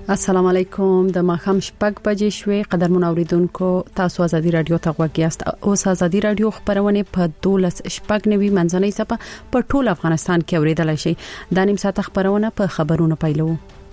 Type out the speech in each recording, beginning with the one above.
السلام علیکم د ماخام شپږ بجې شوې قدرمن اوریدونکو تاسو ازادي رادیو ته غوږیاست او ازادي رادیو خبرونه په 12 شپږ نوي منځنۍ صفه په ټول افغانستان کې اوریدل شي د نیم ساعت خبرونه په خبرونو پیلو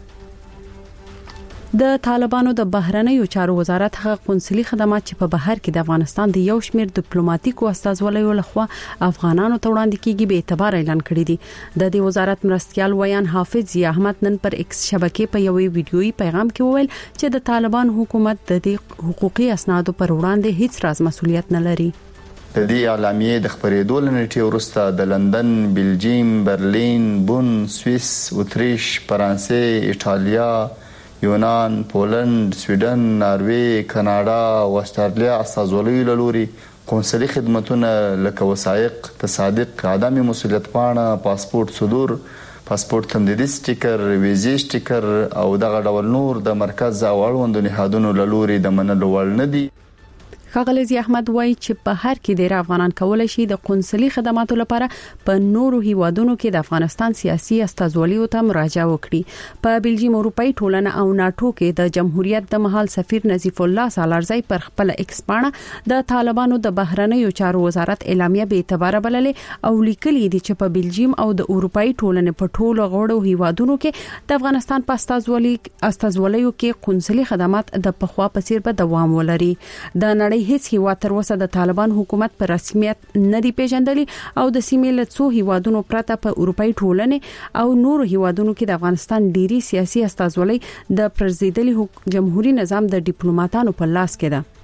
د طالبانو د بهرنیو چارو وزارت هغه قونسلي خدمات چې په بهر کې د افغانستان د یو شمېر ډیپلوماټیکو استازولیو لخوا افغانانو ته وړاندې کیږي به اعتبار اعلان کړی دی د دې وزارت مرستيال ویان حافظ ضیا احمد نن پر ایکس شبکې په یوې ویډیويي پیغام کې وویل چې د طالبان حکومت د دې حقوقي اسنادو پر وړاندې هیڅ راز مسؤلیت نه لري د دې اعلامیې د خبرېدو لنټي ورسته د لندن، بلجیم، برلین، بون، سوئیس، اتریش، فرانسې، ایټالیا، یونان، پولند، سویډن، ناروی، کاناډا او استرالیا استازولیو لوري قونسلي خدماتونه لکه وثایق، تصادق، عدم مسؤلیت پاڼه، پاسپورت صدور، پاسپورت تمدیدي سټیکر، ویزې سټیکر او دغه ډول نور د مرکز او اړوندو نهادونو لوري د منلو وړ نه دي. ښاغلی احمد وایي چې په هر کې ډیر افغانان کولای شي د قونسلي خدماتو لپاره په نورو هیوادونو کې د افغانستان سیاسي استازولیو ته مراجعه وکړي. په بلجیم اروپאי ټولنه او ناتو کې د جمهوریت د محل سفیر نظیف الله سالارزی پر خپل ایکس باندې د طالبانو د بهرنیو چارو وزارت اعلامیه به اعتبار بللې او لیکلي دي چې په بلجیم او د اروپאי ټولنه په ټولو غړو هیوادونو کې د افغانستان په استازولیو کې قونسلي خدمات د پخوا په څیر به دوام ولري. د نړۍ هیڅ هیواد تر اوسه د طالبان حکومت پر رسمیت نه دی پیژندلی او د سیمې له څو هیوادونو پرته په اروپאי ټولنه او نورو هیوادونو کې د افغانستان ډيري سیاسي استازولۍ د پرزیدلي جمهوریت نظام د ډیپلوماټانو په لاس کې ده.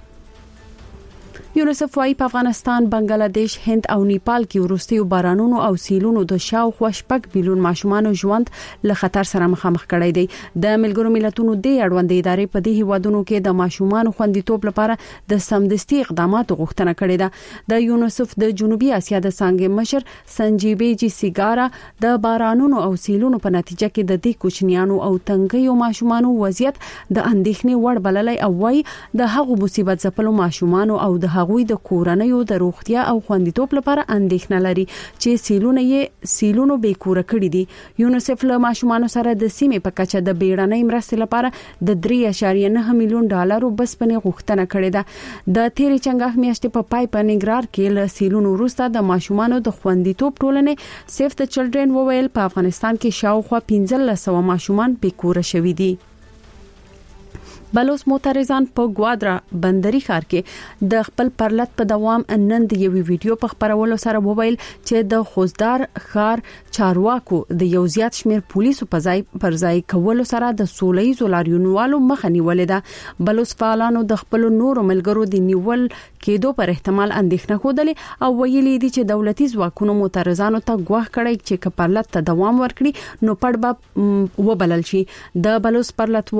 یونیسف وايي په افغانستان، بنگلاديش، هند او نیپال کې ورستیو بارانونو او سیلونو د شاوخوا 6 میلیون ماشومان ژوند له خطر سره مخامخ کړی دی. د ملګرو ملتونو د اړوند ادارې په دې هیوادونو کې د ماشومان خوندیتوب لپاره د سمدستي اقداماتو غوښتنه کړې ده. د یونیسف د جنوبي اسیا د څنګه مشر سنجیبيجي سیګارا د بارانونو او سیلونو په نتیجه کې د دې کوچنیانو او تنګیو ماشومانو وضعیت د اندېښنې وړ بللای او وايي د هغو مصیبت ځپلو ماشومانو او د هغوی د کورنیو د روغتیا او خوندیتوب لپاره اندېښنه لري چې سیلونو به کور کړی دي. یونیسف له ماشومانو سره د سیمې په کچه د بیړنۍ مرستې لپاره د 3.9 میلیون ډالرو بسپنې غوښتنه کړې ده. د تیرې چنګاښ میاشتې په پای په نګرار کې له سیلونو وروسته د ماشومانو د خوندیتوب ټولنې سیف د چلډرن وویل په افغانستان کې شاوخوا 1500 ماشومان به کور شوي دي. بلوس معترضان په ګوادرا بندري ښار کې د خپل پرلط په دوام نن د یوې ویډیو په خبرولو سره وویل چې د خوزدار ښار چارواکو د یو زیات شمیر پولیسو پر ځای کولو سره د سوله‌ییزو لاریونوالو مخه نیولې ده. بلوس فعالانو د خپل نورو ملګرو د نیول کېدو پر احتمال اندېښنه خوده او ویلي دي چې دولتي ځواکونو معترضانو ته ګواښ کړی چې که پرلط ته دوام ورکړي نو پړ به وبلل شي. د بلوس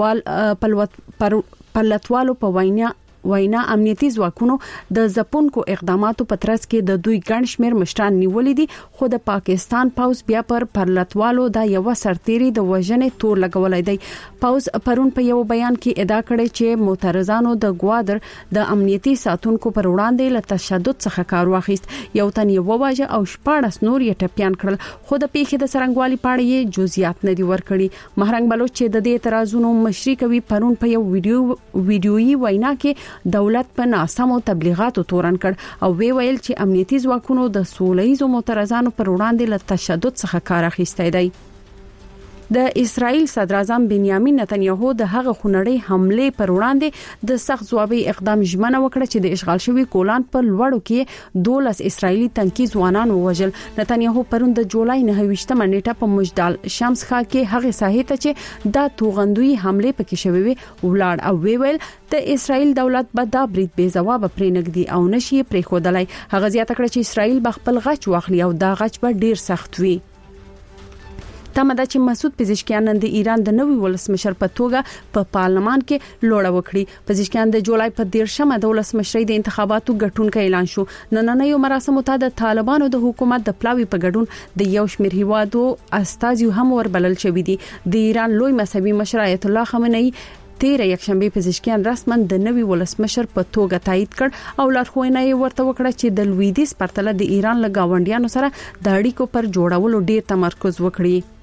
پرلطوالو په وینا امنیتي ځواکونو د ځپونکو اقداماتو په ترڅ کې د دوی ګڼ شمیر مشران نیولې دي خو د پاکستان پاوز بیا پر پرلطوالو د یو سرتيري د وژنې تور لګولای دی. پاوز پرون په یو بیان کې ادعا کړې چې معترضانو د ګوادر د امنیتي ساتونکو پر وړاندې له تشدد څخه کار واخیست. یو تن یو واجه او 14 نور یې ټپيان کړل خو د پیښې د سرنګوالي پاړې یې جزئیات نه دی ورکړي. مهرنګ بلوچ چې د دې اعتراضونو مشري کوي پرون په یو ویډیويي وینا کې دولت په ناسمو تبلیغاتو تورن کړ او ویل چې امنیتي ځواکونو د سوله‌ییزو معترضانو پر وړاندې له تشدد څخه کار اخیستی دی. د اسرائیل صدر اعظم بنیامین نتنیاهو د هغه خونړۍ حمله پر وړاندې د سخت ځوابي اقدام ژمنه وکړه چې د اشغال شوی ګولان په لوړو کې 12 اسرائیلي تنکي ځوانان ووژل. نتنیاهو پرون د جولای 9 نیټه په مجدال شمس ښار کې هغه ساحې ته چې د توغندوی حمله پکې شوې وي ولاړ او ویل د اسرائیل دولت به دا برید بے جواب پرېنګدي او نشي پرې خودلای. هغه زیاته کړه چې اسرائیل به خپل غچ واخلي او دا غچ به ډیر سخت وي. تمه ده چې مسعود پزشکیان نن د ایران د نوي ولسمشر په توګه په پارلمان کې لوړه وکړي. پزشکیان د جولای په 13مه د ولسمشرۍ د انتخاباتو ګټونکي اعلان شو. نننیو مراسمو ته د طالبانو د حکومت د پلاوي په ګډون د یو شمېر هیوادو استازي هم وربلل شوی دي. د ایران لوی مذهبي مشر آیت الله خامنه‌ای 13 یکشنبه پزشکیان رسما د نوي ولسمشر په توګه تایید کړ او لارښوونه یې ورته وکړه چې د لویدیځ پرتله د ایران له گاونډیانو سره د اړیکو پر جوړولو ډیر تمرکز وکړي.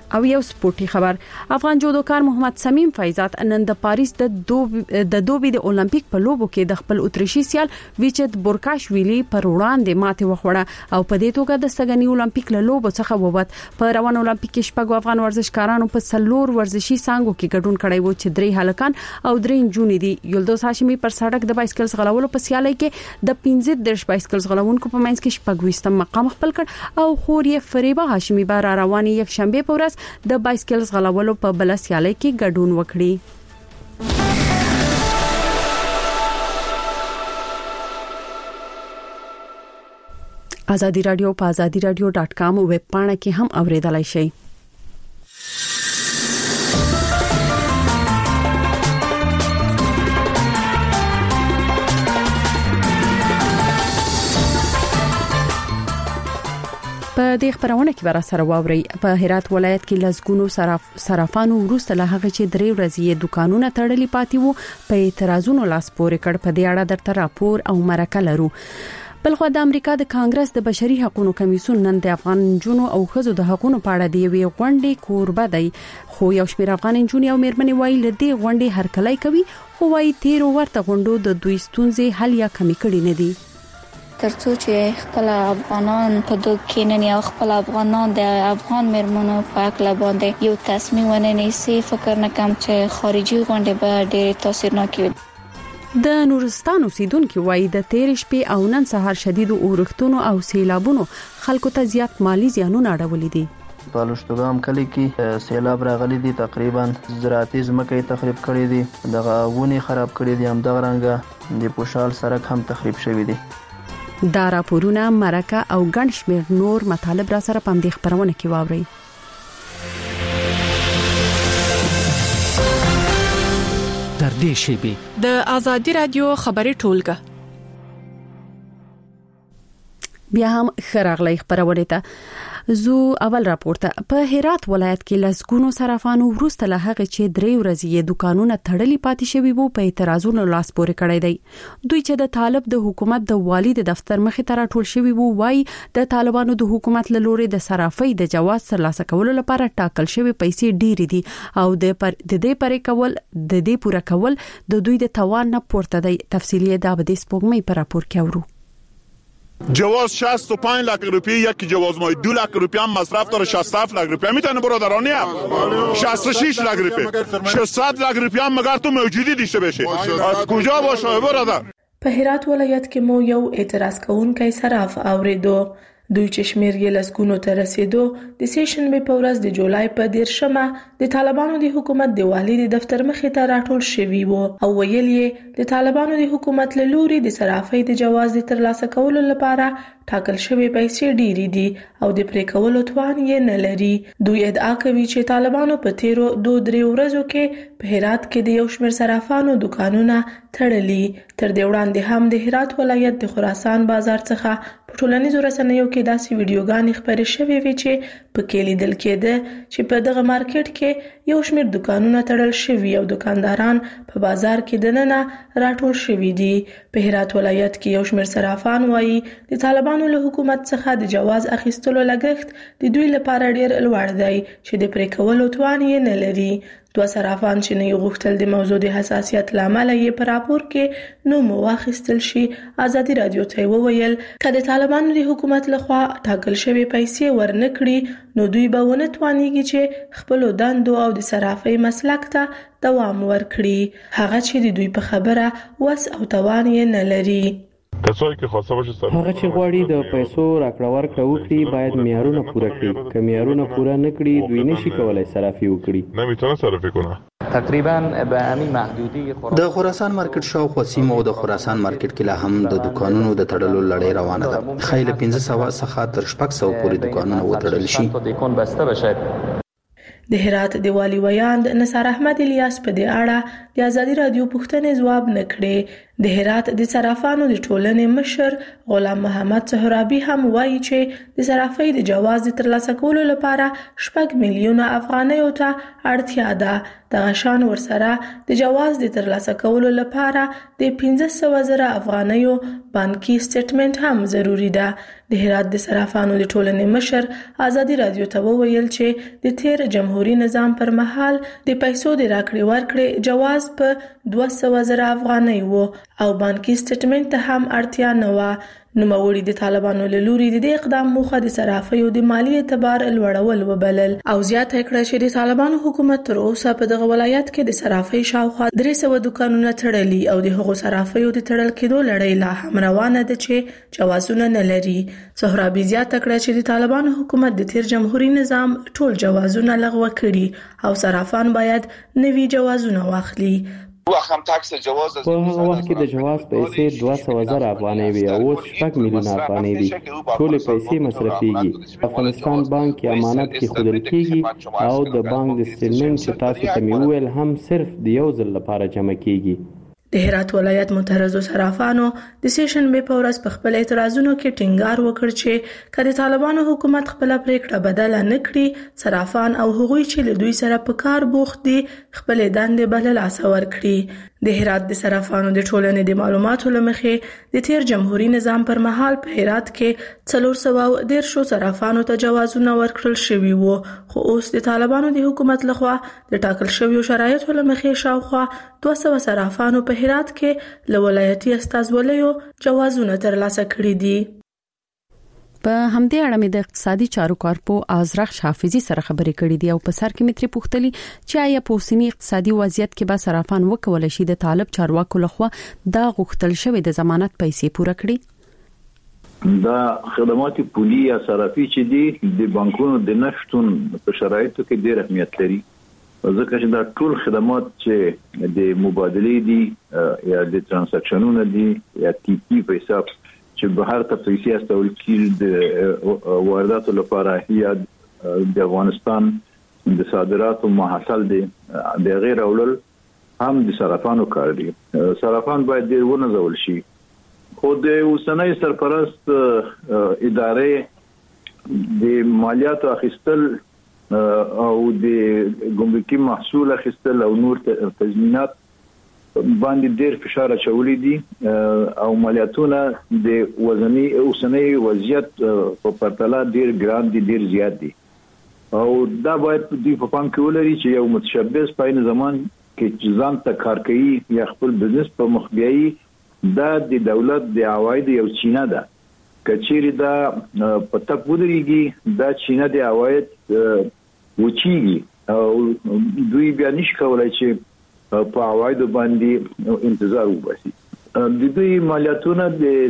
او یو سپورتي خبر. افغان جودوکار محمد سمیم فیضات نن د پاریس د دوبي د اولمپیک په لوبو کې د خپل اتریشي سیال ویچت بورکاشویلی پر وړاندې ماته وخوړه او په دې توګه د سګنی اولمپیک له لوبو څخه ووت. په روان اولمپیک کې شپږ افغان ورزشکارانو په څلور ورزشي څانګو کې ګډون کړی وو چې 3 هلکان او 3 نجونې دي. یلدوز هاشمي پر سړک د بایسکل غلولو په سیالي کې د 15 بایسکل غلونکو په منځ کې 26 مقام خپل کړ او خور یې فریبه هاشمي بار رواني یک شنبه په ورځ د بایسکل غلولو په بل سیالي کې ګډون وکړي. ازادي رادیو په azadiradio.com ویب پاڼه کې هم اوریدلای شئ. په دې خبرونه کې ورا سره واوري. په هرات ولایت کې لزګونو صرافانو وروسته له هغه چې 3 ورځې دکانونه تړلي پاتې وو په اعتراضونو لاس پورې کړ. په دې اړه درته راپور او مرکه لرو. بلخو د امریکا د کانګرس د بشري حقوقو کمیسیون نن د افغان جنونو او خزو د حقوقو په اړه دی وی غونډې کوربه دی. خو یو شمېر افغان جنونو او میرمنې وایي لدی غونډې هرکلای کوي خو وایي تیر ورته غونډو د دوی ستونزې حل یا کمی کړي نه دي. ترڅو چې خپل افغانان په دوه کې نه یا خپل افغانان د افغان مرمنو په اړه باندې یو تصمیم ونیسي فکر نه کوم چې خارجي غونډې به ډېر تاثیرناک وي. د نورستان اوسیدونکو وایي د تیر شپې او نن سهار شدید اورښتونو او سیلابونو خلکو ته زیات مالی زیانونه اړولي دي. په لوشتګام کلی کې سیلاب راغلي دي، تقریبا زراعتي ځمکې تخریب کړې دي، دغه ونې خراب کړې دي، هم دغه رنګه د پوشال سړک هم تخریب شوی دی. دا راپورونه مرکه او ګڼ شمېر نور مطالب را سره پام دي خبرونه کې واوري. در دې شیبه د ازادي رادیو خبري ټولګه بیا هم خراغلی خبرونه ته زو اول راپورته. په هرات ولایت کې لزګونو صرافانو وروسته له هغه چې 3 ورځې دکانونه تړلي پاتې شوي وو په اعتراضونو لاس پورې کړی دی. دوی چې د طالب د حکومت د والی د دفتر مخې ته راټول شوي وو وایي د طالبانو د حکومت له لوري د صرافۍ د جواز ترلاسه کولو لپاره ټاکل شوی پیسې ډېرې دي او د دې پوره کول د دوی د توان نه پورته دی. تفصیلی دا به د سپوږمۍ په راپور کې اورو. جواز 65 लाख रुपये या की जवाज ما 2 लाख रुपया مصرف داره 67 लाख रुपया میتونه برادرانی 66 लाख रुपये 600 लाख रुपया مگر تو موجودی داشته بشه از کجا باشه برادر. په هرات ولایت کې مو یو اعتراض کوونکی صراف اوریدو. دوی چې شمیر یې لسګونو ته رسیدو د سیشنبه په ورځ د جولای په 10مه د طالبانو د حکومت د والی د دفتر مخې ته راټول شوی وو او ویل یې د طالبانو د حکومت له لوري د صرافۍ د جواز د ترلاسه کولو لپاره ټاکل شوی پیسې ډېری دي او د پرې کولو توان یې نه لري. دوی ادعا کوي چې طالبانو په تیرو 2-3 ورځو کې په هرات کې د یو شمېر صرافانو دکانونه تړلي. تر دې وړاندې هم د هرات ولایت د خراسان بازار څخه په ټولنیزو رسنیو کې داسې ویډیوګانې خپرې شوې وي چې په کې لیدل کېده چې په دغه مارکیټ کې یو شمېر دکانونه تړل شوي او دکانداران په بازار کې دننه راټول شوي دي. په هرات ولایت کې یو شمېر صرافان وایي د طالبانو له حکومت څخه د جواز اخیستلو لګښت د دوی لپاره ډېر لوړ دی چې د پرې کولو توان یې نه لري. 2 صرافان چې نه غوښتل د موضوع د حساسیت لامل یې پر راپور کې نو مواخستل شي. ازادي رادیو ته وویل کله طالبانو د حکومت لخوا ټاکل شوی پیسې ورنکړي نو دوی به ونه توانيږي چې خپل دندو او د صرافۍ مسلک ته دوام ورکړي. هغه چې د دوی په خبره وس او توان یې نه لري. هغه چې غواړي د پیسو راکړه ورکړه وکړي باید معیارونه پوره کړي. که معیارونه پوره نه کړي دوی نشي کولای صرافي وکړي. نمیتونه صرافی کنه. تقریبا به همین محدودی د خراسان مارکیټ شاوخوا سیمو د خراسان مارکیټ کې لا هم د دکانونو د تړلو لړۍ روانه ده. خیل 1500 څخه تر 600 پورې دکانونه وتړل شي. دکان بسته بشه. د هرات د والی ویاند نثار احمد الیاس په دې اړه د ازادي رادیو پوښتنې ځواب نکړي. د هرات د صرافانو د ټولنې مشر غلام محمد سهرابي هم وایي چې د صرافۍ د جواز ترلاسه کولو لپاره 6 میلیونه افغانیو ته اړتیا ده. د غشان ورسره د جواز د ترلاسه کولو لپاره د 15,000 افغانیو بانکي سټیټمنټ هم ضروری ده. د هرات د صرافانو د ټولنې مشر ازادي رادیو ته وویل چې د تیر جمهوریت نظام پر مهال د پیسو د راکړې ورکړې جواز په 200,000 افغانۍ وو او بانکي سټیټمنټ ته هم اړتیا نه و. نوموړي د طالبانو له لوري د دې اقدام موخه د صرافیو د مالی اعتبار لوړول وبلل او زیاته کړه چې د طالبانو حکومت تر اوسه په دغه ولایت کې د صرافۍ شاوخوا 300 دکانونه تړلي او د هغو صرافیو د تړل کېدو لړۍ لا هم روانه ده چې جوازونه نه لري. سهرابي زیاته کړه چې د طالبانو حکومت د تیر جمهوریت نظام ټول جوازونه لغوه کړي او صرافان باید نوي جوازونه واخلي. په هغه وخت کې د جواز پیسې 200,000 افغانۍ وي او اوس 6 میلیونه افغانۍ دي. ټول پیسې مصرفيږي. افغانستان بانک کې امانت کې خودل کېږي او د بانک د سټیټمنټ چې تاسو ته میول هم صرف د یو ځل لپاره جمع کېږي. د هرات ولایت مترزو صرافانو د سیشن په ورځ په خپل اعتراضونو کې ټینګار وکړ چې کله طالبانو حکومت خپل پریکړه بدله نکړي صرافان او هغوی چې له دوی سره په کار بوخت دي خپل دندې بل لاس ور کړي. د هرات د صرافانو د ټولنې د معلوماتو لمخې د تیر جمهوریت نظام پر مهال په هرات کې 410 صرافانو ته جوازونه ورکړل شوي وو خو اوس د طالبانو د حکومت لخوا د ټاکل شویو شرایطو لمخې شاوخوا 200 صرافانو په هرات کې له ولایتي استازولیو جوازونه ترلاسه کړي دي. په همدې اړه مې د اقتصادي چارو کارپو ازرخ حافظي سره خبرې کړې دي او په سر کې متري پوښتلي چې آیا په اوسنی اقتصادي وضعیت کې به صرافان وکول شي د طالب چارواکو لخوا دا غوښتل شوی د ضمانت پیسې پوره کړي. دا خدمات پولی یا صرافي چې دي د بانکونو د نشټون په شرایطو کې ډېر اهمیت لري ځکه چې دا ټول خدمات چې د مبادلې دي یا د ترانزاکشنونو دي یا ټي پی په حساب چې بهر ته پیسې استول کیږي د وارداتو لپاره یا د افغانستان د صادراتو محصول دي د غیر اولل هم د صرافانو کار دي. صرافان باید ډیر ونځول شي. خو د اوسنۍ سرپرست ادارې د مالیاتو اخیستل او د ګمرکي محصول اخیستل او نور تضمینات باندې ډېر فشار اچولې دي او مالیاتونه د وزنی اوسنۍ وضعیت په پرتله ډېر ګران دي ډېر زیات دي او دا باید په پام کې ولري چې یو متشبث په زمان کې ځان ته کار کوي یا خپل بزنس په مخ بیایي دا د دولت د عواید یو چینه ده کچېری دا په تپ ودرېږي دا چینه د عواید وچیږي او دوی بیا نشي کولای چې په عواید باندې انتظار وباسي. د دوی مالیاتونه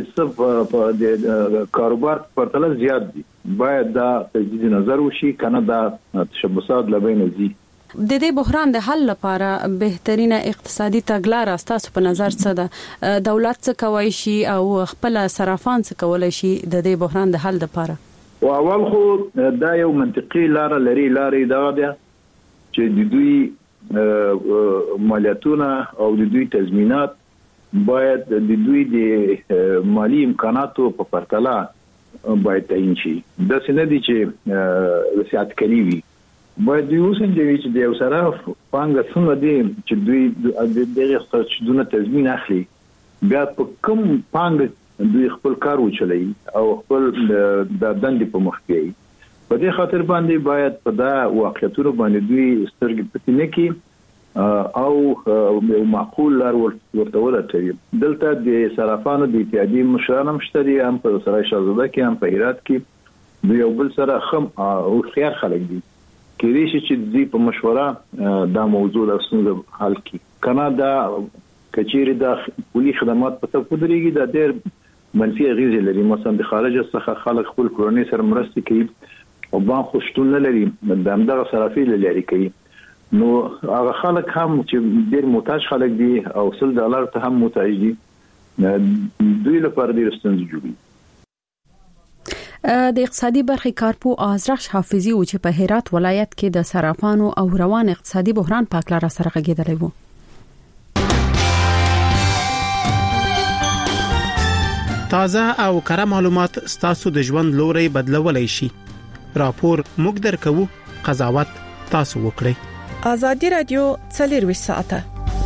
د کاروبار په تله زیات دي باید دا تجدید نظر وشي کنه دا تشبثات لبین زی. د دې بحران د حل لپاره بهترینه اقتصادي تګلارې تاسو په نظر څه ده؟ دولت څه کوي شي او خپل صرافان څه کولای شي د دې بحران د حل لپاره؟ او اول خو دا یو منطقي لارې دا ده چې د دوی مالیاتونه او د دوی تضمینات باید د دوی د مالی امکاناتو په پرتله باید تعیین شي. دا څنګه دي چې سیاست کوي باید دوی وسنجوي چې د یو صراف پانګه څنګه دي چې دوی دغه ستاسو تضمین اخلي بیا په کوم پانګه دوی خپل کار وچلي او خپل د دندې په مخ کې په دې خاطر باندې باید په دا واقعیتونو باندې دوی سترګې پټې نه کړي او یو معقول لار ورته ولټوي. دلته د صرافانو د اتحادیې مشران هم شته دي هم په سرای شاهزاده کې هم په هرات کې دوی یو بل سره خم او خيار خلک دي کېدای شي چې دوی په مشوره دا موضوع د ستونزې حل کړي کنه دا کچېری د پولی خدمات په توګه درېږي دا ډېر منفي اغیزې لري. مثلا د خارج څخه خلک خپل کورنۍ سره مرسته کوي او بان خوشتون نه لري د همدغه صرافي لري کوي نو هغه خلک هم چې ډېر محتاج خلک دي او $100 ته هم محتاج دي دوی لپاره ډېر ستونزې جوړوي. د اقتصادي برخې کارپو ازرخ حافظي او چې په هرات ولایت کې د صرافانو او روان اقتصادي بحران په اړه سره غږیدلی وو. تازه او کره معلومات ستاسو د ژوند لوري بدلولای شي. راپور موږ درکو، قضاوت تاسو وکړئ. ازادي رادیو 24 ساعته.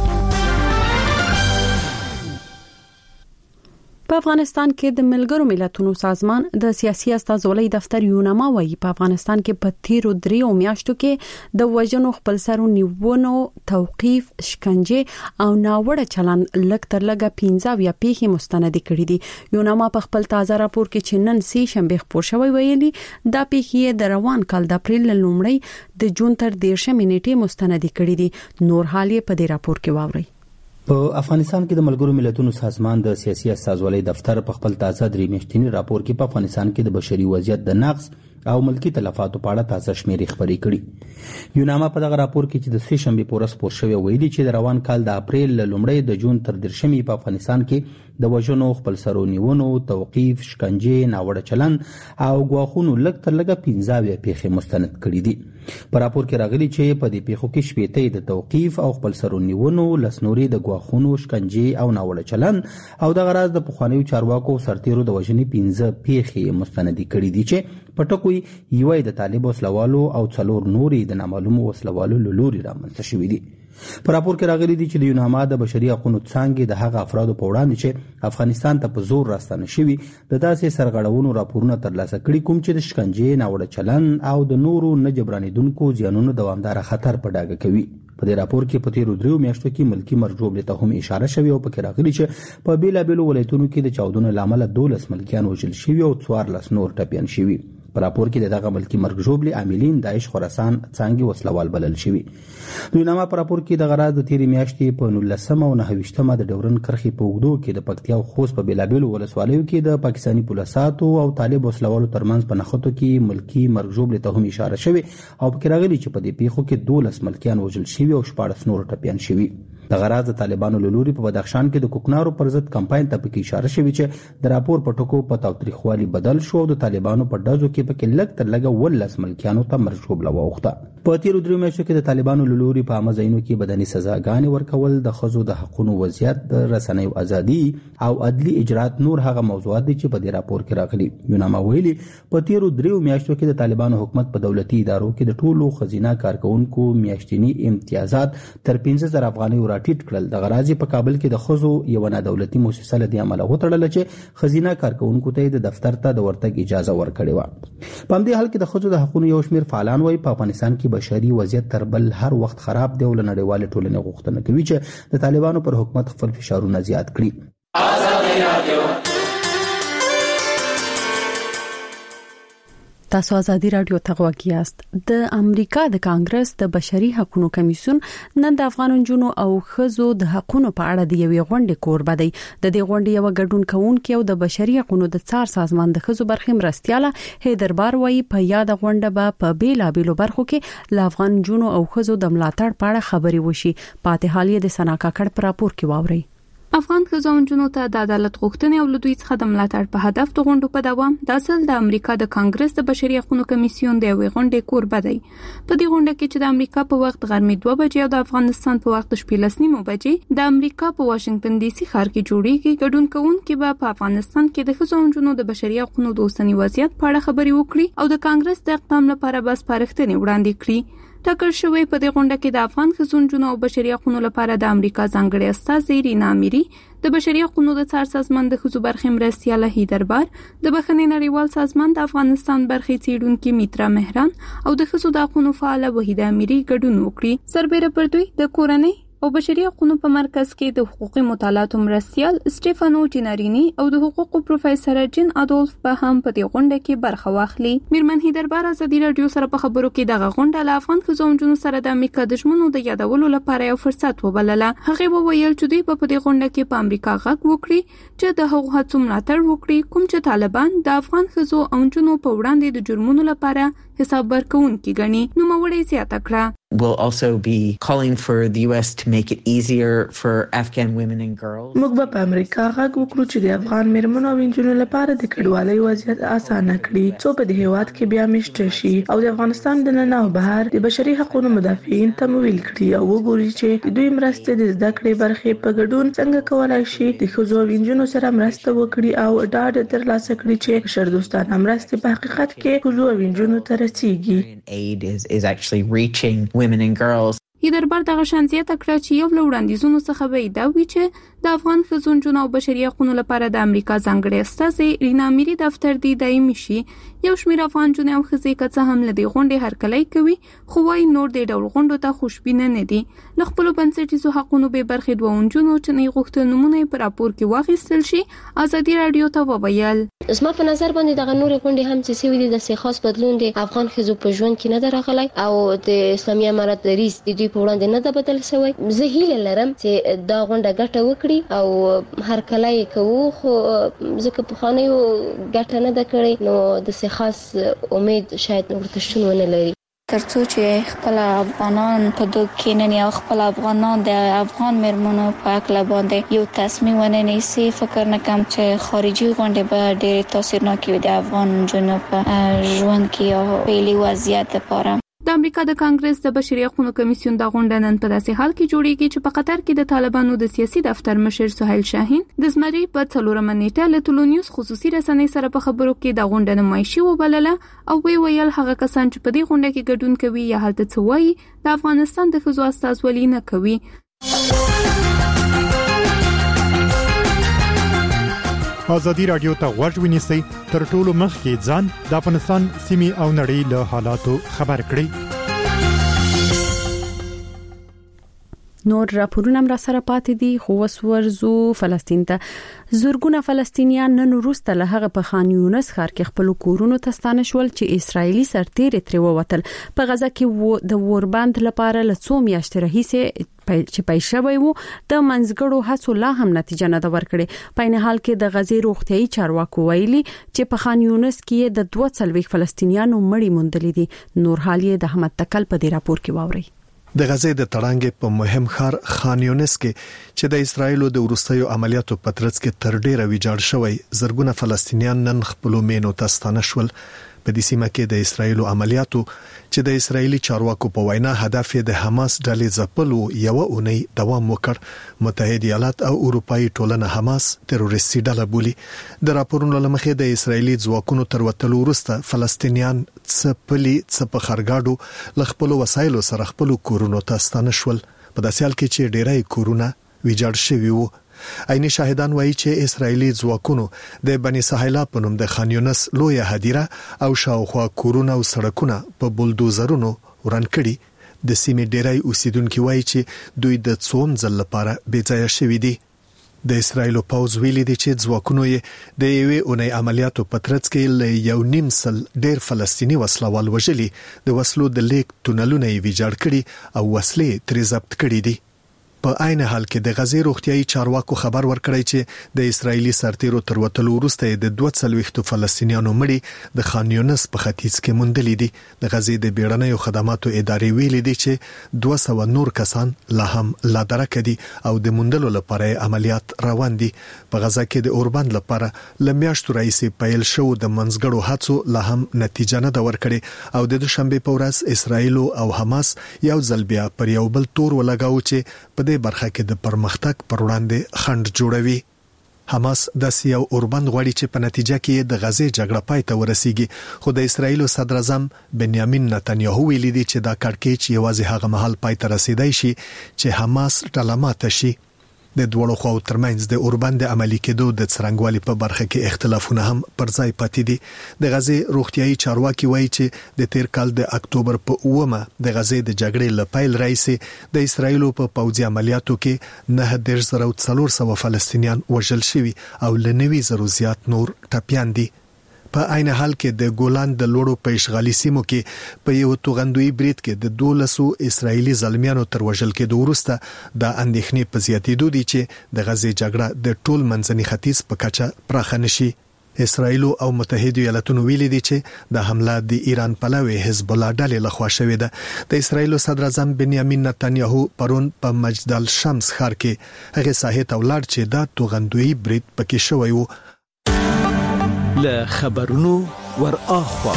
په افغانستان کې د ملګرو ملتونو سازمان د سیاسي استازولۍ دفتر یوناما وایي په افغانستان کې په تیرو 3 میاشتو کې د وژنو، خپلسرو نیونو، توقيف، شکنجه او ناوړه چلند لږ تر لږه 15 یا پیښې مستند کړي دي. یوناما په خپل تازه راپور کې چې نن سه شنبه خپور شوی ویلي دا پیښې د روان کال د اپریل لومړۍ د جون تر 13 نیټې مستند کړي دي. نور حال په دې راپور کې واوري. په افغانستان کې د ملګرو ملتونو سازمان د سیاسي استازولۍ دفتر په خپل تازه 3 میاشتنی راپور کې په افغانستان کې د بشري وضعیت د نقص او ملکی تلفاتو په اړه تازه شمیرې خبرې کړي. یوناما په دغه راپور کې چې د سه شنبه پورس پور شوی ویلي چې د روان کال د اپریل لومړۍ د جون تر 13 په افغانستان کې د وژنو، خپلسرو نیونو، توقيف، شکنجه، ناوړه چلند او غواخونو لږ تر لږه 15 پیښې مستند کړي دي. په راپور کې راغلي چې په دې پیښو کې شپېته د توقيف او خپلسرو نیونو، لسنوري د غواخونو، شکنجه او ناوړه چلند او د غراض د پخوانیو چارواکو سرتیرو د وژنې 15 پیښې مستند کړي دي چې په ټکو یوه د طالب وسلوالو او څلور نوري د نامعلومو وسلوالو لوري رامنځته شوې دي. په راپور کې راغلي دي چې د یوناما د بشري حقوقو څنګه د هغه افرادو په وړاندې چې افغانستان ته په زور راستنه شوي د داسې سرغړونو راپورونه ترلاسه کړي کوم چې د شکنجې، ناوړه چلند او د نورو نه جبرانیدونکو زیانونو دوامدار خطر په ډاګه کوي. په دې راپور کې په تیرو 3 میاشتو کې ملکی مرجوب ته هم اشاره شوی او پکې راغلي چې په بیلابیلو ولایتونو کې د چاودنو لامل 12 ملکیان وژل شوي او 14 نور ټپیان شوي. په راپور کې دغه ملکی مرګ ژوبلي عاملین داعش خراسان څنګه وسلوال بلل شوی. دوی نامه په راپور کې د غراض د تیری میاشتې په 19 او 29 د ډورن کرخي په وګړو کې د پکتیا او خوست په بیلابیلو ولسوالیو کې د پاکستانی پولیساتو او طالب وسلوالو ترمنځ په نخښتو کې ملکی مرګ ژوبلي ته هم اشاره شوی او پکې راغلي چې په دې پیښو کې 12 ملکیان وژل شوی او 14 نور ټپیان شوی. د غراض د طالبانو لوري په بدخشان کې د کوکنارو پر ضد کمپاین ته پکې اشاره شوی چې د راپور په ټکو په تاوتریخوالي بدل شو او د طالبانو په دازو کې پکې لږ تر لږه 12 ملکیانو ته مرشوب لوخته. په تیرو 3 میاشتو کې د طالبانو لوري په امازینو کې بدني سزاګانې ورکول، د خزو د حقوقو وضعیت، د رسنیو ازادي او عدلي اجرات نور هغه موضوعات دي چې په دې راپور کې راغلي. یوناما ویلي په تیرو 3 میاشتو کې د طالبانو حکومت په دولتي ادارو کې د ټولو خزینه کارکونکو میاشتنی امتیازات تر 15000 افغانۍ راټیټ کړل. د غرازي په کابل کې د خزو یو نه دولتي مؤسسه لدی عمله وتړل چې خزینه کارکونکو ته د دفتر ته د ورتګ اجازه ورکړې و. په همدې حال کې د خزو د حقوقو یو شمېر فعالان وایي په افغانستان کې بشري وضعیت تر بل هر وخت خراب دی او نړیوال ټولنې غوښتنه کوي چې د طالبانو پر حکومت خپل فشارونه زیات کړي. آزادي رادیو تاسو آزادی رادیو ته غواګیاست. د امریکا د کانګرس د بشري حقوقو کمیسیون نن د افغان جنونو او خزو د حقوقو په اړه د یوې غونډې کوربه دی. د دې غونډې یو ګډون کوونکی او د بشري حقوقو د څار سازمان د خزو برخې مرستياله هیدربار وایي په یاد غونډه به په بیلابیلو برخو کې ل افغان جنونو او خزو د ملاتړ په اړه خبري وشي. پاتې حالیه د سناکا کډ پر راپور کې واوري. افغان ښځو ته د عدالت غوښتنې او لدوی څخه د ملاتړ په هدف د غونډو په دوام د اصل د امریکا د کانګرس د بشري حقوقو کمیسیون د یوې غونډې کوربه دی. په دې غونډه کې چې د امریکا په وخت غرمې 2 بجې او د افغانستان په وخت 12:30 بجې د امریکا په واشنگټن ډي سي ښار کې جوړیږي. ګډون کوونکي به په افغانستان کې د ښځو د بشري حقوقو د اوسنی وضعیت په اړه خبري وکړي او د کانګرس د اقدام لپاره بس پارښتنې وړاندې کړي. ټاکل شوی په دې غونډه کې د افغان ښځو او بشري حقوقو لپاره د امریکا ځانګړي استازي رینا اميري، د بشري حقوقو د څار سازمان د خزو برخې مرستياله هیدربار، د بخښنې نړیوال سازمان د افغانستان برخې څیړونکو میترا مهران او د خزو د حقوقو فعال وحیده اميري ګډون وکړي. سربېره پر دوی د کورنۍ او بشري حقوقو په مرکز کې د حقوقي مطالعاتو مرستيال سټيفانو جناريني او د حقوقو پروفیسور جن ادولف به هم په دې غونډه کې برخه واخلي. میرمن هیدربار آزادي رادیو سره په خبرو کې د غونډه له افغان ښځو سره د امریکا د ژمنو د یادولو لپاره یو فرصت وبلله. هغه وویل چې دوی په دې غونډه کې په امریکا غږ وکړي چې د حقوقو هڅو ملاتړ وکړي کوم چې طالبان د افغان ښځو په وړاندې د جرمونو لپاره حساب ورکوونکي ګڼي. نو موړې زیاته کړه We'll also be calling for the US to make it easier for Afghan women and girls. موږ په امریکا غږ وکړو چې د افغان مېرمنو او نجونو لپاره د کډوالۍ وضعیت اسانه کړي څو په دې هیواد کې بیا مشته شي او د افغانستان د نن او بهر د بشري حقوقو مدافعین تمویل کړي او وګوري چې د دوی مرستې د زده کړې برخې په ګډون څنګه کولای شي د ښځو او نجونو سره مرسته وکړي او ډاډ ترلاسه کړي چې بشردوستانه مرستې په حقیقت کې ښځو او نجونو ته رسیږي. Aid is actually reaching women and girls. دربار دغه شانزیت کړه چې یو لوړاندیزونو څخه به دا وی چې د افغان ښځو او بشري حقوقو لپاره د امریکا ځانګړي استازي رینا میری دفتر دی دایمي شي. یو شمېر افغان جنو او ښځې کڅه هم لدی غونډې هرکلی کوي خو وايي نور د ډول غونډو ته خوشبینه نه دي. له خپل بنسټیزو حقوقو به برخې دوه جنو چې نه غوښتل نمونه په راپور کې واخیستل شي. ازادي رادیو ته وویل زما په نظر باندې دغه نور غونډې هم چې سوي دي د سي خاص بدلون د افغان ښځو په ژوند کې نه درغلی او د اسلامي امارت د ریس د دوی په وړاندې نه بدل شوی. زه هیله لرم چې دا غونډه ګټه وکړي او هر کله یې کوو خو ځکه په خانه ګټه نه ده کړې نو د سي خاص امید شاید ورته شتون ونه لري. ترڅو چې خپل افغانان په دوه کېنني او خپل افغانان د افغان مېرمنو په اړه باندې یو تصمیم ونه نیسي فکر نه کوم چې خارجي غونډې به ډېر تاثیرناکې وي د افغان جنو په ژوند کې او فعلي وضعیت لپاره. د امریکا د کانګرس د بشري حقوقو کمیسیون د غونډه نن په داسې حال کې جوړیږي چې په قطر کې د طالبانو د سیاسي دفتر مشر سهیل شاهین د زمري په 4 نیټه له ټولنیوز خصوصي رسنۍ سره په خبرو کې د غونډه نمایشي وبلله او ویل هغه کسان چې په دې غونډه کې ګډون کوي یا هلته څه وایي د افغانستان د ښځو استازولي نه کوي. ازادي رادیو ته غوږ ونیسئ تر ټولو مخکې ځان د افغانستان سیمې او نړۍ له حالاتو خبر کړئ. نور راپورونه را سره پاتې دي خو وسورزو فلسطین ته. زورګونه فلسطینیان نن وروسته له هغه په خان یونس ښار کې خپل کورونو ته ستانه شول چې اسرایلی سرتیري ترې ووتل. په غزا کې د ورباند لپاره له 2 میاشتې راهیسې چې پېښوي وو د منځګړو هڅو لا هم نتیجه نه دا ورکړي. په نه حال کې د غزې روغتيایي چارواکو ویلي چې په خان یونس کې د 240 فلسطینیانو مړی موندلې دي. نور حال یې د احمد تکل په دې راپور کې واوري. د غزې د تړانګې په مهم ښار خان یونس کې چې د اسرایلو د وروستیو عملیاتو په ترڅ کې تر ډیره ویجاړ شوی زرګونه فلسطینیان نن خپل مینو ته ستانه شول. په دې سیمه کې د اسرایلو عملیاتو چې د اسرایلی چارواکو په وینا هدف یې د حماس ډلې ځپلو یو اونۍ دوام وکړ. متحده ایالات او اروپאי ټولنه حماس تروریستي ډله بولي. د راپورونو لمخې د اسرایلی ځواکونو تر وتلو وروسته فلسطینیان څپلي څپ خرګاډو ل خپل وسایلو سره خپل کورونو ته ستانه شول. په داسې حال کې چې ډیرای کورونه ویجاړ شوي وو. عیني شاهدان وایي چې اسرایلی ځواکونو د بني سهیلا په نوم د خان یونس لویه هدیره او شاوخوا کورونه او سړکونه په بولدوزرونو وران کړي. د سیمې ډیرای اوسیدونکو وایي چې دوی د څوم ځل لپاره بې ځای شوي دي. د اسرایلو پوز ویلي دي چې ځواکونو یې د یوې اونۍ عملیاتو په ترڅ کې ل 1.5 سل ډیر فلسطینی وسلوال وژلي. د وسلو د لیک تونلونه یې ویجاړ کړي او وسلې ترې ضبط کړي دي. په عین حال کې د غزې روغتيایي چارواکو خبر ورکړی چې د اسرایلی سرتیرو تر وتلو وروسته د 240 فلسطینیانو مړي د خان یونس په ختیځ کې موندلې دي. د غزې د بیړنیو خدماتو ادارې ویلي دي چې 200 نور کسان لا هم لا درکه دي او د موندلو لپاره عملیات روان دي. په غزا کې د اوربند لپاره لمیاشتو راځي پیل شو د منځګړو هڅو لا هم نتیجه نه دا ورکړي او د دوشنبه په ورځ اسرایل او حماس یو ځل بیا پر یو بل تور ولګاو چې په برخه کې د پرمختګ پر وړاندې خنډ جوړوي. حماس د یو اوربند غوړي چې په نتیجه کې د غزې جګړه پای ته ورسیږي. خو د اسرایل صدر اعظم بنیامین نتنیاهو ویلي دی چې دا کړکېچ یوازې هغه مهال پای ته رسیدای شي چې حماس ډلمات شي. د دوړو خو ترمنځ د اوربند عملی کېدو د څرنګوالي په برخه کې اختلافونه هم پر ځای پاتې دي. د غزې روغتيایي چارواکي وایي چې د تیر کال د اکتوبر په 9مه د غزې د جګړې لپیل راځي د اسرایل په پوځي عملیاتو کې 9400 فلسطینیان وژل شوي او ل 9000 زیات نور ټپيان دي. په عین حال کې د ګولان د لوړو په اشغالي سیمو کې په یو توغندوي برید کې د 12 اسرایلی ځلمیانو تر وژل کېدو وروسته د اندېښنې په زیاتېدو دي چې د غزې جګړه د ټول منځني ختیځ په کچه پراخه نشي. اسرائیل او متحده ایالاتونو ویلي دي چې د حمله د ایران پلوي حزب الله ډلې لخوا شوې ده. د اسرائیل صدر اعظم بنیامین نتنیاهو پرون په مجدل شمس ښار کې هغه ساحه ته ولاړ چې د توغندوی برید پکې شوی و. له خبرونو ور اخوا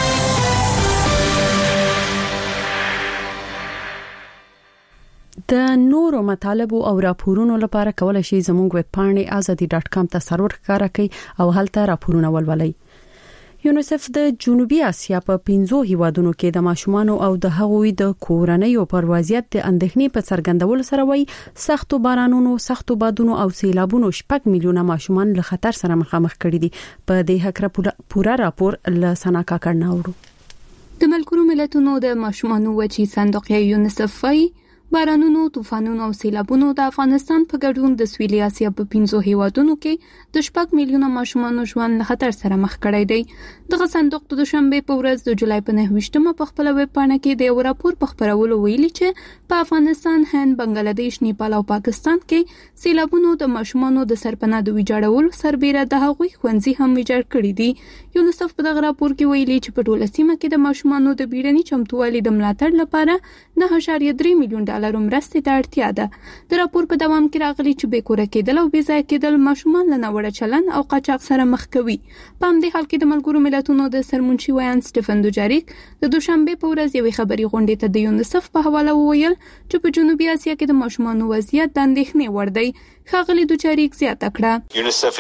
د نورو مطالبو او راپورونو لپاره کولای شئ زموږ ویب پاڼې azadi.com ته سرور ښکارا کړئ او هلته راپورونه ولولئ. یونیسف د جنوبي اسیا په 15 هیوادونو کې د ماشومانو او د هغوی د کورنیو پر وضعیت د اندېښنې په څرګندولو سره وایي سختو بارانونو، سختو بادونو او سیلابونو 6 میلیونه ماشومان له خطر سره مخامخ کړي دي. په دې هکله پورا راپور له سناکا کړناورو. د ملګرو ملتونو د ماشومانو وچی صندوق یونیسف وايي بارانونو، طوفانونو او سیلابونو د افغانستان په ګډون د سویلي اسیا په 15 هیوادونو کې د 6 میلیونه ماشومانو ژوند له خطر سره مخ کړی دی. دغه صندوق د دوشنبه په ورځ د جولای په 9 په خپل ویب پاڼه کې د یو راپور په خبرولو ویلي چې په افغانستان، هند، بنگلاديش، نیپال او پاکستان کې سیلابونو د ماشومانو د سرپناه د ویجاړولو سربېره د هغوی ښوونځي هم ویجاړ کړي دي. یونیسف په دغه راپور کې ویلي چې په ټوله سیمه کې د ماشومانو د بیړني چمتووالي د ملاتړ لپاره 9.3 میلیون ډالر مرستې ته اړتیا ده. د راپور په دوام کې راغلي چې بې کوره کېدل او بې ځای کېدل ماشومان له ناوړه چلن او قاچاق سره مخ کوي. په همدې حال کې د ملګرو ملتونو د سرمنشي ویان سټيفن دوجاریک د دوشنبه په ورځ یوې خبري غونډې ته د یونیسف په حواله وویل چې په جنوبي اسیا کې د ماشومانو وضعیت د اندېښنې وړ دی. ښاغلي دوجاریک زیاته کړه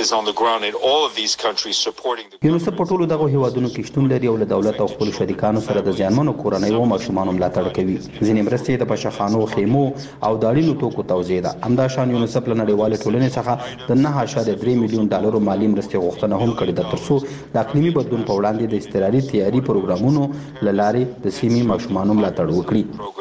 یونیسف په ټولو دغه هیوادونو کې شتون لري او له دولت او خپل شریکانو سره د ځانمنو کورنیو او ماشومانو ملاتړ کوي. ځینې مرستې د پشخانو، خیمو او د اړینو توکو توزیع ده. همداشان یونیسف له نړیوال ټولنې څخه د 9.3 میلیون ډالرو مالی مرستې غوښتنه هم کړې ده ترڅو د اقلیمي بدلون په وړاندې د استقراري تیاری پروګرامونو له لارې د سیمې ماشومانو ملاتړ وکړي.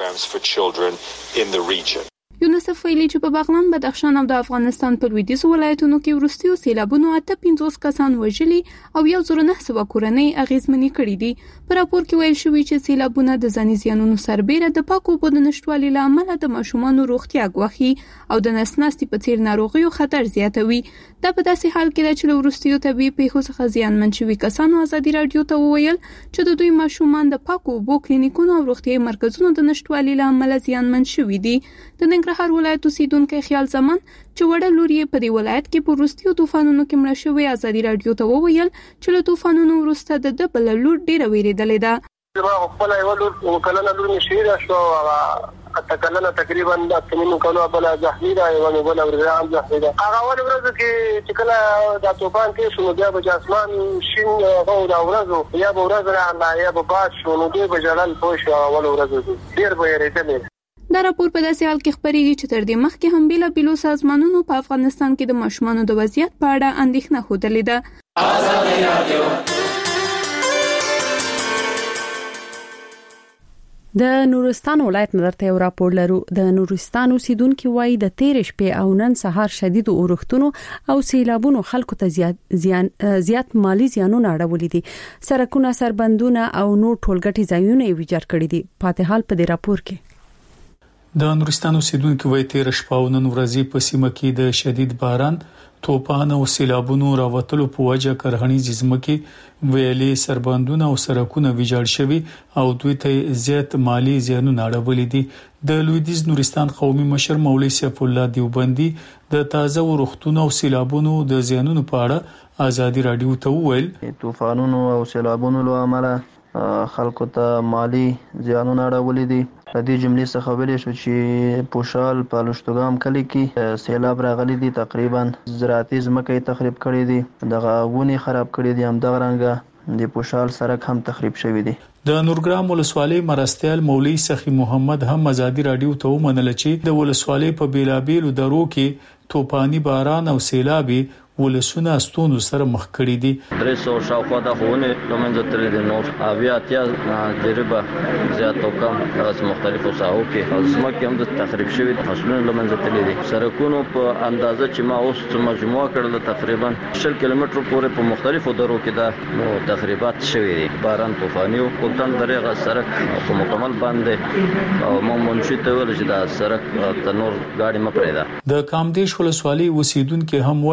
یونیسف ویلي چې په بغلان، بدخشان او د افغانستان په لویدیځو ولایتونو کې وروستیو سیلابونو 58 کسان وژلي او 1900 کورنۍ اغیزمنې کړې دي. په راپور کې ویل شوی چې سیلابونه د ځاني زیانونو سربېره د پاکو اوبو د نشټوالي له امله د ماشومانو روغتیا ګواښي او د نسناستي په څیر ناروغیو خطر زیاتوي. دا په داسې حال کې ده چې له وروستیو طبي پیښو څخه زیانمن شوي کسانو ازادي رادیو ته وویل چې د دوی ماشومان د پاکو اوبو کلینیکونو او روغتیايي مرکزونو د نشټوالي له امله زیانمن شوي دي. د ننګرهار ولایت اوسیدونکو خیال زمان چې وړه لور یې په دې ولایت کې په وروستیو طوفانونو کې مړه شوې ازادي رادیو ته وویل چې له طوفانونو وروسته د بل لور ډیره ویریدلې ده. ما خپل یو لور کلنه لور نشیده شو تکلنه تقریبا 8 کلو بل زحمی ده یو بل ورځ زحمی ده. هغه ورځ کې چې کله د طوفان کې شنو بیا به اسمان شین او دا ورځ یا به ورځ را یا به باد شنو دی به جلال پوش اول ورځ ډیر به ریټلې. دا راپور په داسې حال کې خبرېږي چې تر دې مخکې هم بیلابیلو سازمانونو په افغانستان کې د ماشومانو د وضعیت په اړه اندېښنه ښودلې ده. د نورستان ولایت نه درته یو راپور لرو. د نورستان اوسیدونکو وایي د تیر شپې او نن سهار شدید اورښتونو او سیلابونو خلکو ته زیات مالی زیانونه اړولي دي. سرکونه، سربندونه او نور ټولګټي ځایونه یې ویجاړ کړي دي. پاتې حال په دې راپور کې د نورستان اوسیدونکو وایي تیر شپه او نن ورځې په سیمه کې د شدید باران، طوفان او سیلابونو راوتلو په وجه کرهنیز ځمکې، ویلې، سربندونه او سرکونه ویجاړ شوي او دوی ته زیات مالی زیانونه اړولي دي. د لویدیځ نورستان قومي مشر مولوي سیف الله دیوبندي د تازه ورښتونو او سیلابونو د زیانونو په اړه ازادي رادیو ته وویل طوفانونو او سیلابونو له امله خلکو ته مالی زیانونه اړولي دي. د دې جملې څخه ویل شو چې پوشال په لوشتګام کلی کې سیلاب راغلي دي، تقریبا زراعتي ځمکې تخریب کړې دي، دغه ونې خراب کړې دي، هم دغه رنګه د پوشال سړک هم تخریب شوی دی. د نورګرام ولسوالۍ مرستيال مولوي سخي محمد هم ازادي رادیو ته ومنل چې د ولسوالۍ په بیلابیلو درو کې طوفاني باران او سیلابي ولسونه استونو سره مخ کړي دي. 300 شاوخوا د خونه لمنځه تللی دي. نور اویا اتیا جریبه زیات او کم د مختلفو ساحو کې ځمکې هم د تخریب شوي فصلونه لمنځه تللی دي. سرکونو په اندازه چې ما اوس مجموعه کړل تقریبا 10 کیلومتر پورې په مختلفو درو کې د تخریبات شوي دي. باران طوفاني او کلتن درېغه سرک په مکمل باندې او منشي ته ول چې دا سرک د نور ګاډي مپرې ده. د کامدیش ولسوالۍ اوسیدونکو هم وایي روان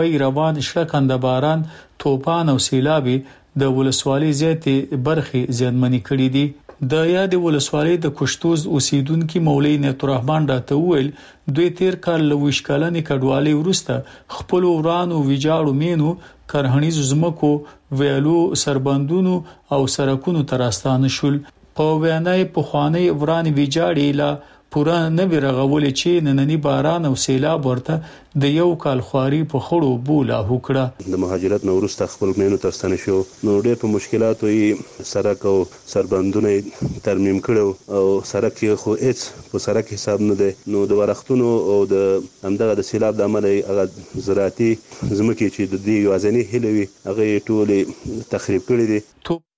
باران شړکنده باران توپان او سیلابي د ولسوالۍ زیاتې برخې زیانمنې کړې دي د یاد ولسوالۍ د کوشتوز اوسیدونکو مولوی نعمت الرحمن راته ویل دوی تیر کال له وشکالنې کډوالۍ وروسته خپل ورانو ویجاړو مینو کرهنیز زمکو ویلو سربندونو او سرکونو تراستانه شول په وینای په خواني وران ویجاړي لا پورا نه ورغولې چې نننی باران او سیلاب ورته د یو کال خواري په خړو بوله هوکړه د مهاجرت نورسته خپل مینو ترستنه شو نو ډېر په مشکلاتو یې سرک او سربندونه ترمیم کړو او سرک خو هیڅ په سرک حساب نه دی نو د ورختونو او د همدغه د سیلاب د عمل هغه زراعتي زمکه چې د دې یوازنی هلوي هغه ټول تخریب کړی دي